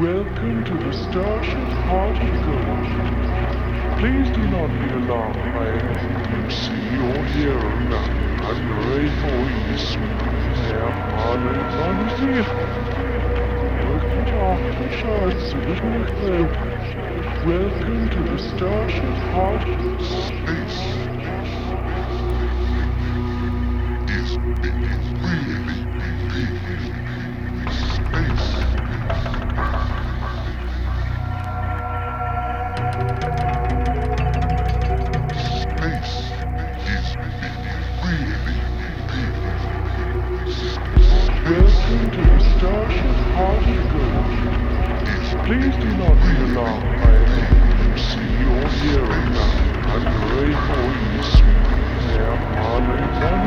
Welcome to the Starship Heart of Gold. Please do not be alarmed by anything you see or hear around. I'm ready for you, sweet Herr Harlan. Welcome to Aftershock, little help. Welcome to the Starship Heart of Space. Is really big. Space. Welcome to the Starship Heart of Gold. Please do not be alarmed by anything you see or hear around. I'm ready for you, sweet Herr Harlan.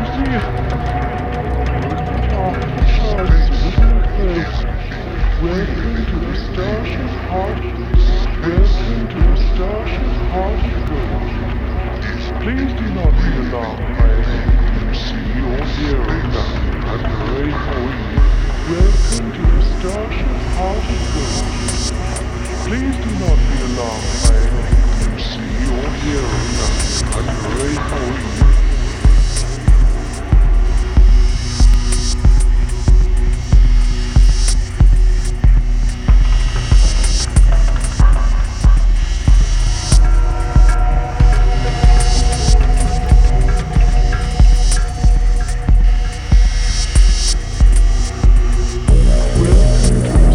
Welcome to Aftershock, little help. Welcome to the Starship Heart. Welcome to the Starship Heart of Gold. Please do not be alarmed by anything you see or hear around. I'm ready for you. Welcome to the Starship Heart of Gold. Please do not be alarmed by anything you see or hear around. I'm ready for you. Welcome to the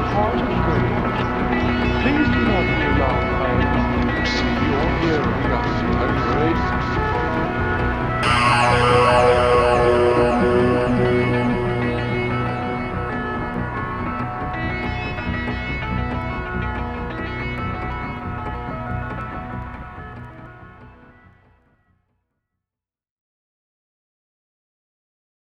heart is ready. Please do not be alarmed by anything you see or hear around you.